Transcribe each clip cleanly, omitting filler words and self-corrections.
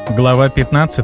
Глава 15.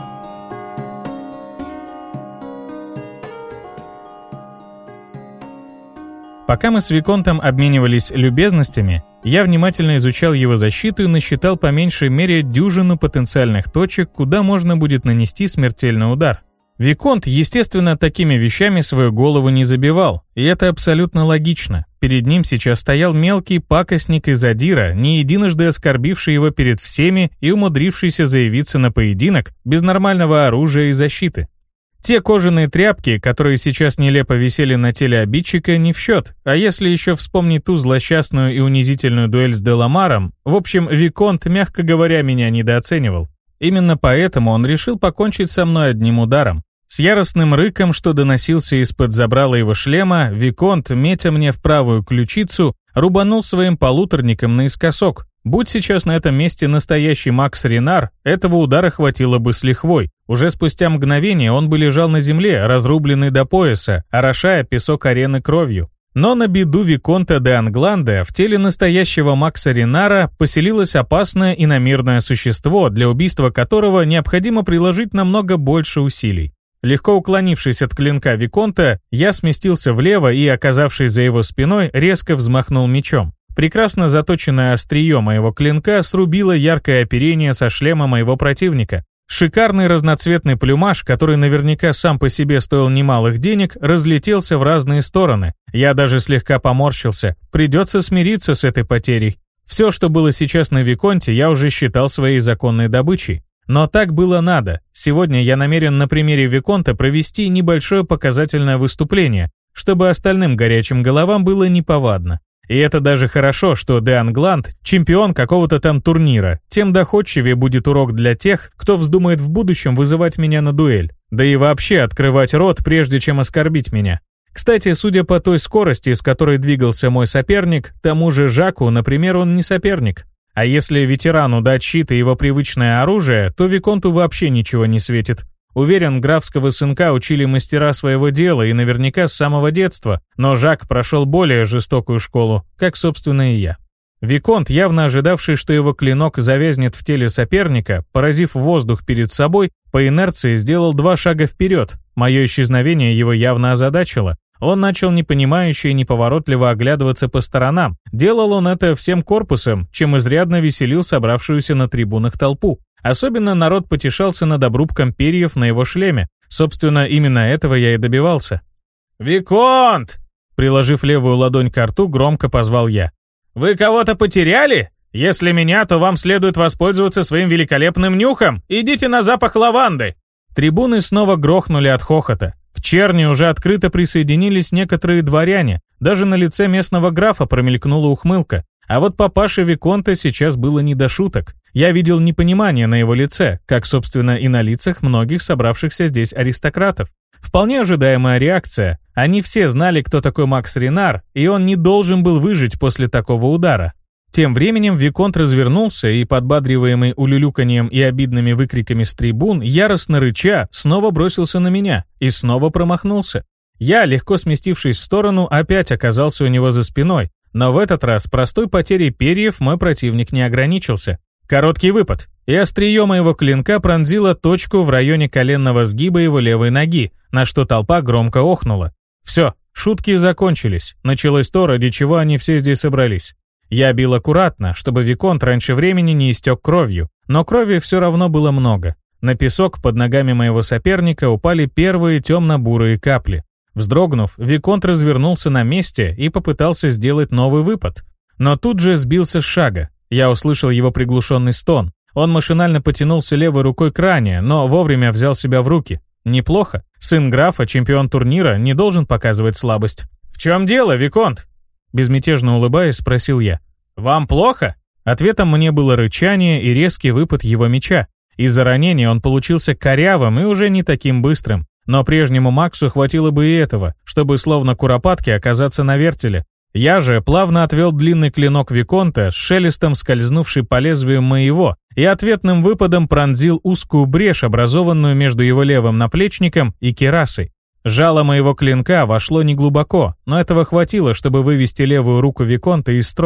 Пока мы с Виконтом обменивались любезностями, я внимательно изучал его защиту и насчитал по меньшей мере дюжину потенциальных точек, куда можно будет нанести смертельный удар. Виконт, естественно, такими вещами свою голову не забивал, и это абсолютно логично. Перед ним сейчас стоял мелкий пакостник из Адира, не единожды оскорбивший его перед всеми и умудрившийся заявиться на поединок без нормального оружия и защиты. Те кожаные тряпки, которые сейчас нелепо висели на теле обидчика, не в счет, а если еще вспомнить ту злосчастную и унизительную дуэль с Деламаром, в общем, Виконт, мягко говоря, меня недооценивал. Именно поэтому он решил покончить со мной одним ударом. С яростным рыком, что доносился из-под забрала его шлема, Виконт, метя мне в правую ключицу, рубанул своим полуторником наискосок. Будь сейчас на этом месте настоящий Макс Ренар, этого удара хватило бы с лихвой. Уже спустя мгновение он бы лежал на земле, разрубленный до пояса, орошая песок арены кровью. Но на беду Виконта де Англанда в теле настоящего Макса Ренара поселилось опасное иномирное существо, для убийства которого необходимо приложить намного больше усилий. Легко уклонившись от клинка Виконта, я сместился влево и, оказавшись за его спиной, резко взмахнул мечом. Прекрасно заточенное острие моего клинка срубило яркое оперение со шлема моего противника. Шикарный разноцветный плюмаж, который наверняка сам по себе стоил немалых денег, разлетелся в разные стороны. Я даже слегка поморщился. Придется смириться с этой потерей. Все, что было сейчас на Виконте, я уже считал своей законной добычей. Но так было надо. Сегодня я намерен на примере Виконта провести небольшое показательное выступление, чтобы остальным горячим головам было неповадно. И это даже хорошо, что де Англанд – чемпион какого-то там турнира, тем доходчивее будет урок для тех, кто вздумает в будущем вызывать меня на дуэль. Да и вообще открывать рот, прежде чем оскорбить меня. Кстати, судя по той скорости, с которой двигался мой соперник, тому же Жаку, например, он не соперник. А если ветерану дать щит и его привычное оружие, то Виконту вообще ничего не светит. Уверен, графского сынка учили мастера своего дела и наверняка с самого детства, но Жак прошел более жестокую школу, как, собственно, и я. Виконт, явно ожидавший, что его клинок завязнет в теле соперника, поразив воздух перед собой, по инерции сделал 2 шага вперед. Мое исчезновение его явно озадачило. Он начал непонимающе и неповоротливо оглядываться по сторонам. Делал он это всем корпусом, чем изрядно веселил собравшуюся на трибунах толпу. Особенно народ потешался над обрубком перьев на его шлеме. Собственно, именно этого я и добивался. «Виконт!» Приложив левую ладонь к рту, громко позвал я. «Вы кого-то потеряли? Если меня, то вам следует воспользоваться своим великолепным нюхом. Идите на запах лаванды!» Трибуны снова грохнули от хохота. К черни уже открыто присоединились некоторые дворяне. Даже на лице местного графа промелькнула ухмылка. А вот папаше Виконта сейчас было не до шуток. Я видел непонимание на его лице, как, собственно, и на лицах многих собравшихся здесь аристократов. Вполне ожидаемая реакция. Они все знали, кто такой Макс Ренар, и он не должен был выжить после такого удара. Тем временем Виконт развернулся и, подбадриваемый улюлюканьем и обидными выкриками с трибун, яростно рыча, снова бросился на меня и снова промахнулся. Я, легко сместившись в сторону, опять оказался у него за спиной, но в этот раз простой потерей перьев мой противник не ограничился. Короткий выпад, и острие моего клинка пронзило точку в районе коленного сгиба его левой ноги, на что толпа громко охнула. Все, шутки закончились, началось то, ради чего они все здесь собрались. Я бил аккуратно, чтобы Виконт раньше времени не истек кровью, но крови все равно было много. На песок под ногами моего соперника упали первые темно-бурые капли. Вздрогнув, Виконт развернулся на месте и попытался сделать новый выпад. Но тут же сбился с шага. Я услышал его приглушенный стон. Он машинально потянулся левой рукой к ране, но вовремя взял себя в руки. Неплохо. Сын графа, чемпион турнира, не должен показывать слабость. «В чем дело, Виконт?» Безмятежно улыбаясь, спросил я. «Вам плохо?» Ответом мне было рычание и резкий выпад его меча. Из-за ранения он получился корявым и уже не таким быстрым. Но прежнему Максу хватило бы и этого, чтобы словно куропатки оказаться на вертеле. Я же плавно отвел длинный клинок Виконта, с шелестом скользнувший по лезвию моего, и ответным выпадом пронзил узкую брешь, образованную между его левым наплечником и кирасой. Жало моего клинка вошло неглубоко, но этого хватило, чтобы вывести левую руку Виконта из строя.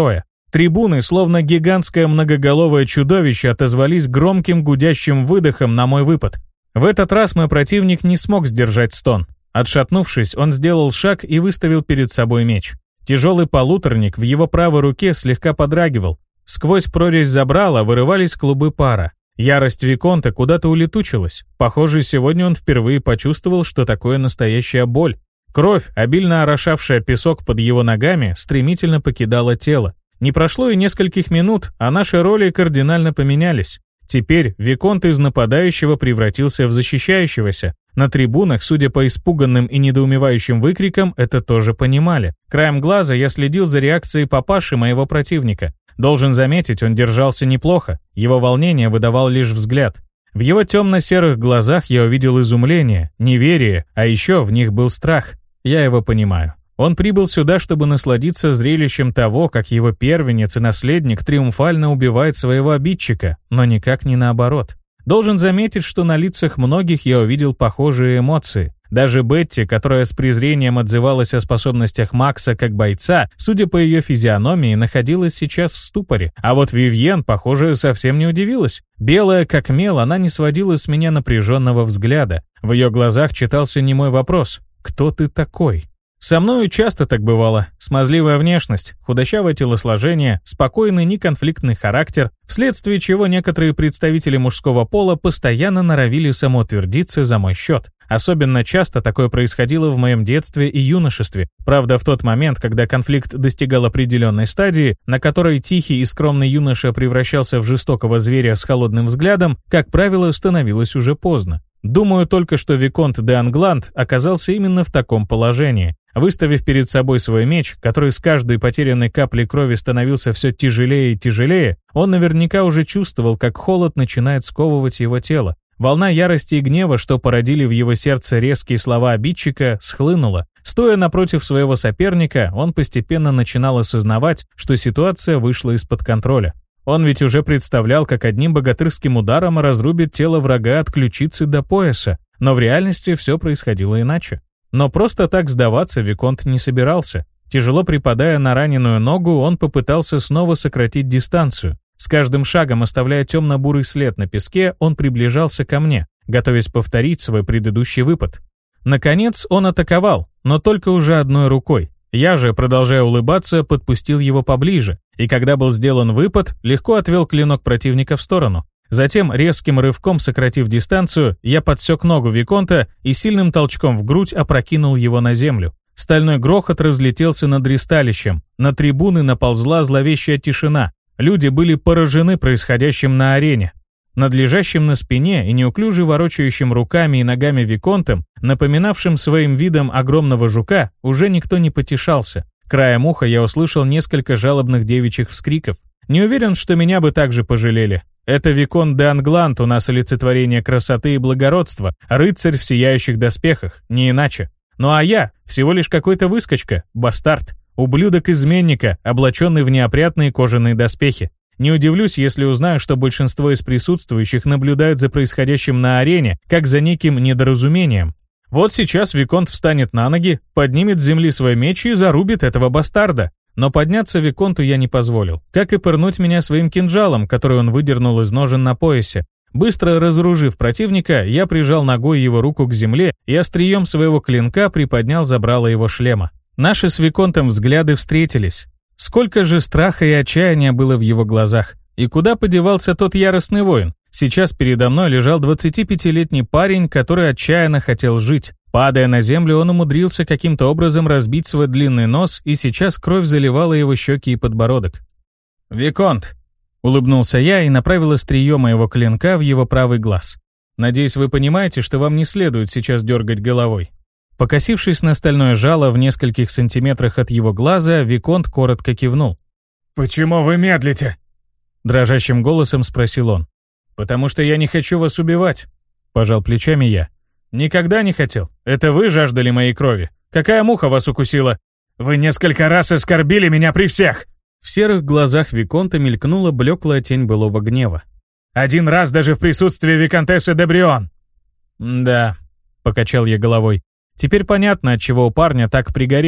Трибуны, словно гигантское многоголовое чудовище, отозвались громким гудящим выдохом на мой выпад. В этот раз мой противник не смог сдержать стон. Отшатнувшись, он сделал шаг и выставил перед собой меч. Тяжелый полуторник в его правой руке слегка подрагивал. Сквозь прорезь забрала вырывались клубы пара. Ярость Виконта куда-то улетучилась. Похоже, сегодня он впервые почувствовал, что такое настоящая боль. Кровь, обильно орошавшая песок под его ногами, стремительно покидала тело. Не прошло и нескольких минут, а наши роли кардинально поменялись. Теперь Виконт из нападающего превратился в защищающегося. На трибунах, судя по испуганным и недоумевающим выкрикам, это тоже понимали. Краем глаза я следил за реакцией папаши моего противника. Должен заметить, он держался неплохо. Его волнение выдавал лишь взгляд. В его темно-серых глазах я увидел изумление, неверие, а еще в них был страх. Я его понимаю. Он прибыл сюда, чтобы насладиться зрелищем того, как его первенец и наследник триумфально убивает своего обидчика, но никак не наоборот. Должен заметить, что на лицах многих я увидел похожие эмоции. Даже Бетти, которая с презрением отзывалась о способностях Макса как бойца, судя по ее физиономии, находилась сейчас в ступоре. А вот Вивьен, похоже, совсем не удивилась. Белая как мел, она не сводила с меня напряженного взгляда. В ее глазах читался немой вопрос: «Кто ты такой?» Со мною часто так бывало. Смазливая внешность, худощавое телосложение, спокойный, неконфликтный характер, вследствие чего некоторые представители мужского пола постоянно норовили самоутвердиться за мой счет. Особенно часто такое происходило в моем детстве и юношестве. Правда, в тот момент, когда конфликт достигал определенной стадии, на которой тихий и скромный юноша превращался в жестокого зверя с холодным взглядом, как правило, становилось уже поздно. Думаю только, что Виконт де Англанд оказался именно в таком положении. Выставив перед собой свой меч, который с каждой потерянной каплей крови становился все тяжелее и тяжелее, он наверняка уже чувствовал, как холод начинает сковывать его тело. Волна ярости и гнева, что породили в его сердце резкие слова обидчика, схлынула. Стоя напротив своего соперника, он постепенно начинал осознавать, что ситуация вышла из-под контроля. Он ведь уже представлял, как одним богатырским ударом разрубит тело врага от ключицы до пояса, но в реальности все происходило иначе. Но просто так сдаваться Виконт не собирался. Тяжело припадая на раненую ногу, он попытался снова сократить дистанцию. С каждым шагом, оставляя темно-бурый след на песке, он приближался ко мне, готовясь повторить свой предыдущий выпад. Наконец он атаковал, но только уже одной рукой. Я же, продолжая улыбаться, подпустил его поближе, и когда был сделан выпад, легко отвел клинок противника в сторону. Затем, резким рывком сократив дистанцию, я подсек ногу Виконта и сильным толчком в грудь опрокинул его на землю. Стальной грохот разлетелся над ристалищем, на трибуны наползла зловещая тишина. Люди были поражены происходящим на арене. Над лежащим на спине и неуклюже ворочающим руками и ногами Виконтом, напоминавшим своим видом огромного жука, уже никто не потешался. Краем уха я услышал несколько жалобных девичьих вскриков. Не уверен, что меня бы также пожалели. Это Виконт де Англанд у нас олицетворение красоты и благородства, рыцарь в сияющих доспехах, не иначе. Ну а я всего лишь какой-то выскочка, бастард, ублюдок изменника, облаченный в неопрятные кожаные доспехи. Не удивлюсь, если узнаю, что большинство из присутствующих наблюдают за происходящим на арене, как за неким недоразумением. Вот сейчас Виконт встанет на ноги, поднимет с земли свой меч и зарубит этого бастарда. Но подняться Виконту я не позволил, как и пырнуть меня своим кинжалом, который он выдернул из ножен на поясе. Быстро разоружив противника, я прижал ногой его руку к земле и острием своего клинка приподнял забрало его шлема. Наши с Виконтом взгляды встретились. Сколько же страха и отчаяния было в его глазах. И куда подевался тот яростный воин? Сейчас передо мной лежал 25-летний парень, который отчаянно хотел жить. Падая на землю, он умудрился каким-то образом разбить свой длинный нос, и сейчас кровь заливала его щеки и подбородок. «Виконт!» — улыбнулся я и направил острие моего клинка в его правый глаз. «Надеюсь, вы понимаете, что вам не следует сейчас дергать головой». Покосившись на стальное жало в нескольких сантиметрах от его глаза, Виконт коротко кивнул. «Почему вы медлите?» — дрожащим голосом спросил он. «Потому что я не хочу вас убивать», — пожал плечами я. «Никогда не хотел. Это вы жаждали моей крови. Какая муха вас укусила? Вы несколько раз оскорбили меня при всех!» В серых глазах Виконта мелькнула блеклая тень былого гнева. «Один раз даже в присутствии виконтессы де Брион!» «Да», — покачал я головой. «Теперь понятно, отчего у парня так пригорело.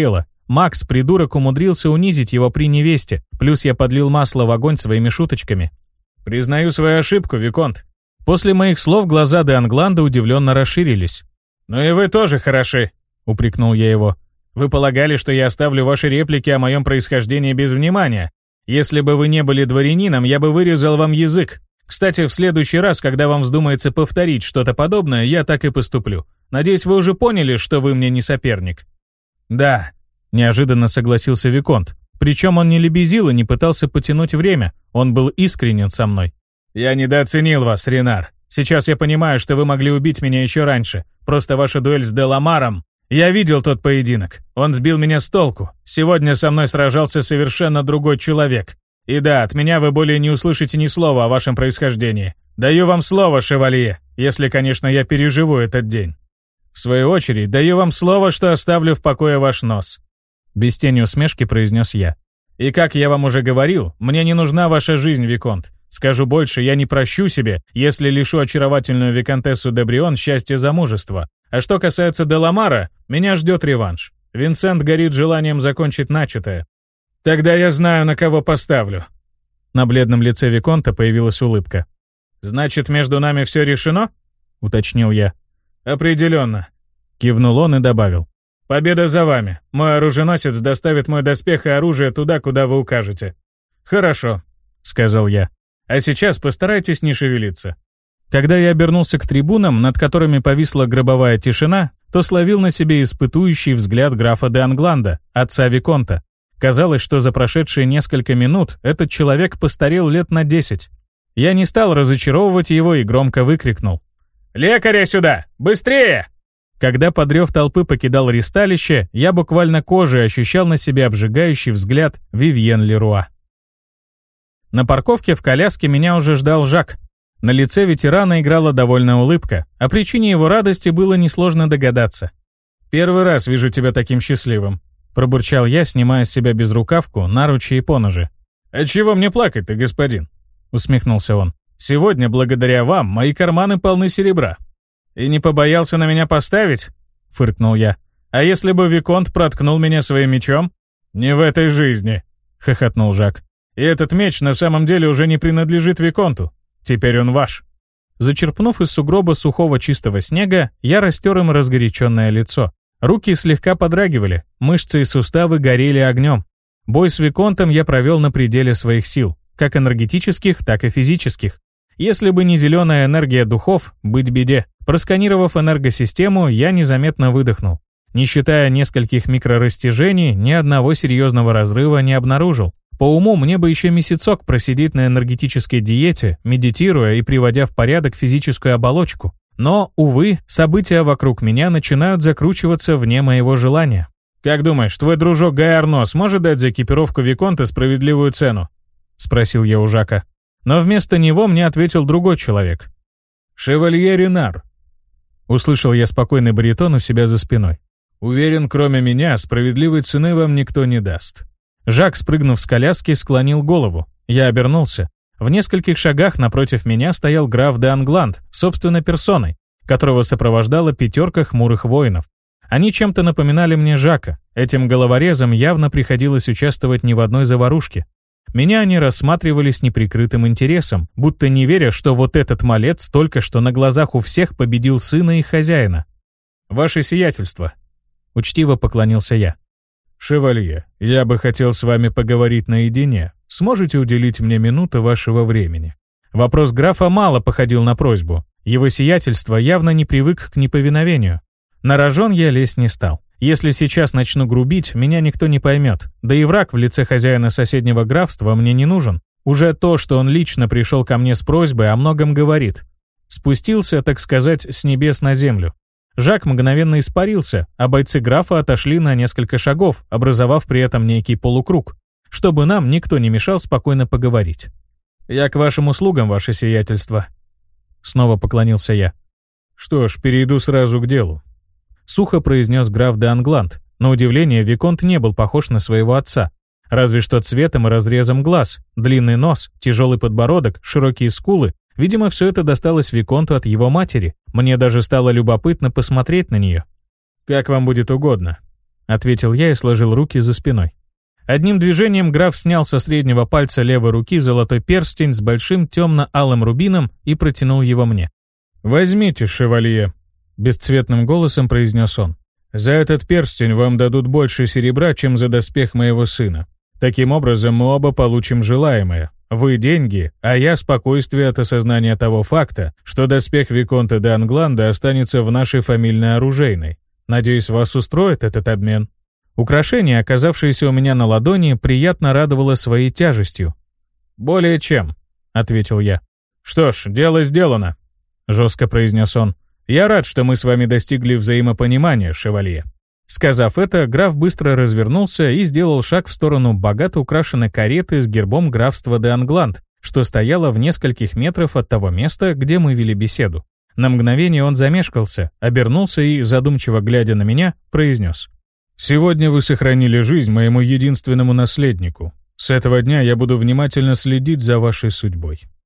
Макс, придурок, умудрился унизить его при невесте, плюс я подлил масло в огонь своими шуточками. «Признаю свою ошибку, Виконт». После моих слов глаза де Англанда удивленно расширились. «Ну и вы тоже хороши», — упрекнул я его. «Вы полагали, что я оставлю ваши реплики о моем происхождении без внимания? Если бы вы не были дворянином, я бы вырезал вам язык. Кстати, в следующий раз, когда вам вздумается повторить что-то подобное, я так и поступлю. Надеюсь, вы уже поняли, что вы мне не соперник». «Да», — неожиданно согласился Виконт. Причем он не лебезил и не пытался потянуть время, он был искренен со мной. «Я недооценил вас, Ренар. Сейчас я понимаю, что вы могли убить меня еще раньше. Просто ваша дуэль с Деламаром. Я видел тот поединок. Он сбил меня с толку. Сегодня со мной сражался совершенно другой человек. И да, от меня вы более не услышите ни слова о вашем происхождении. Даю вам слово, шевалье, если, конечно, я переживу этот день. В свою очередь, даю вам слово, что оставлю в покое ваш нос». Без тени усмешки произнес я. «И как я вам уже говорил, мне не нужна ваша жизнь, Виконт. Скажу больше, я не прощу себе, если лишу очаровательную виконтессу де Брион счастья замужества. А что касается Деламара, меня ждет реванш. Винсент горит желанием закончить начатое. Тогда я знаю, на кого поставлю». На бледном лице Виконта появилась улыбка. «Значит, между нами все решено?» — уточнил я. «Определенно», — кивнул он и добавил. «Победа за вами. Мой оруженосец доставит мой доспех и оружие туда, куда вы укажете». «Хорошо», — сказал я. «А сейчас постарайтесь не шевелиться». Когда я обернулся к трибунам, над которыми повисла гробовая тишина, то словил на себе испытующий взгляд графа де Англанда, отца Виконта. Казалось, что за прошедшие несколько минут этот человек постарел лет на 10. Я не стал разочаровывать его и громко выкрикнул. «Лекаря сюда! Быстрее!» Когда подрев толпы покидал ристалище, я буквально кожей ощущал на себе обжигающий взгляд Вивьен Леруа. На парковке в коляске меня уже ждал Жак. На лице ветерана играла довольная улыбка, о причине его радости было несложно догадаться. «Первый раз вижу тебя таким счастливым», — пробурчал я, снимая с себя безрукавку, наручи и поножи. «А чего мне плакать-то, господин?» — усмехнулся он. «Сегодня, благодаря вам, мои карманы полны серебра». «И не побоялся на меня поставить?» — фыркнул я. «А если бы Виконт проткнул меня своим мечом?» «Не в этой жизни», — хохотнул Жак. «И этот меч на самом деле уже не принадлежит Виконту. Теперь он ваш». Зачерпнув из сугроба сухого чистого снега, я растер им разгоряченное лицо. Руки слегка подрагивали, мышцы и суставы горели огнем. Бой с Виконтом я провел на пределе своих сил, как энергетических, так и физических. Если бы не зеленая энергия духов, быть беде. Просканировав энергосистему, я незаметно выдохнул. Не считая нескольких микрорастяжений, ни одного серьезного разрыва не обнаружил. По уму мне бы еще месяцок просидеть на энергетической диете, медитируя и приводя в порядок физическую оболочку. Но, увы, события вокруг меня начинают закручиваться вне моего желания. «Как думаешь, твой дружок Гай Арно сможет дать за экипировку Виконта справедливую цену?» — спросил я у Жака. Но вместо него мне ответил другой человек. «Шевалье Ренар», — услышал я спокойный баритон у себя за спиной. «Уверен, кроме меня, справедливой цены вам никто не даст». Жак, спрыгнув с коляски, склонил голову. Я обернулся. В нескольких шагах напротив меня стоял граф де Англанд, собственной персоной, которого сопровождала 5 хмурых воинов. Они чем-то напоминали мне Жака. Этим головорезам явно приходилось участвовать не в одной заварушке. Меня они рассматривали с неприкрытым интересом, будто не веря, что вот этот малец только что на глазах у всех победил сына и хозяина. «Ваше сиятельство», — учтиво поклонился я. «Шевалье, я бы хотел с вами поговорить наедине. Сможете уделить мне минуту вашего времени?» Вопрос графа мало походил на просьбу. Его сиятельство явно не привык к неповиновению. На рожон я лезть не стал. Если сейчас начну грубить, меня никто не поймет. Да и враг в лице хозяина соседнего графства мне не нужен. Уже то, что он лично пришел ко мне с просьбой, о многом говорит. Спустился, так сказать, с небес на землю. Жак мгновенно испарился, а бойцы графа отошли на несколько шагов, образовав при этом некий полукруг, чтобы нам никто не мешал спокойно поговорить. «Я к вашим услугам, ваше сиятельство», — снова поклонился я. «Что ж, перейду сразу к делу», — сухо произнес граф де Англанд. На удивление, Виконт не был похож на своего отца. Разве что цветом и разрезом глаз, длинный нос, тяжелый подбородок, широкие скулы. Видимо, все это досталось Виконту от его матери. Мне даже стало любопытно посмотреть на нее. «Как вам будет угодно», — ответил я и сложил руки за спиной. Одним движением граф снял со среднего пальца левой руки золотой перстень с большим темно-алым рубином и протянул его мне. «Возьмите, шевалье», — бесцветным голосом произнес он. «За этот перстень вам дадут больше серебра, чем за доспех моего сына. Таким образом, мы оба получим желаемое. Вы деньги, а я спокойствие от осознания того факта, что доспех Виконта де Англанда останется в нашей фамильной оружейной. Надеюсь, вас устроит этот обмен». Украшение, оказавшееся у меня на ладони, приятно радовало своей тяжестью. «Более чем», — ответил я. «Что ж, дело сделано», — жестко произнес он. «Я рад, что мы с вами достигли взаимопонимания, шевалье». Сказав это, граф быстро развернулся и сделал шаг в сторону богато украшенной кареты с гербом графства де Англанд, что стояло в нескольких метрах от того места, где мы вели беседу. На мгновение он замешкался, обернулся и, задумчиво глядя на меня, произнес: «Сегодня вы сохранили жизнь моему единственному наследнику. С этого дня я буду внимательно следить за вашей судьбой».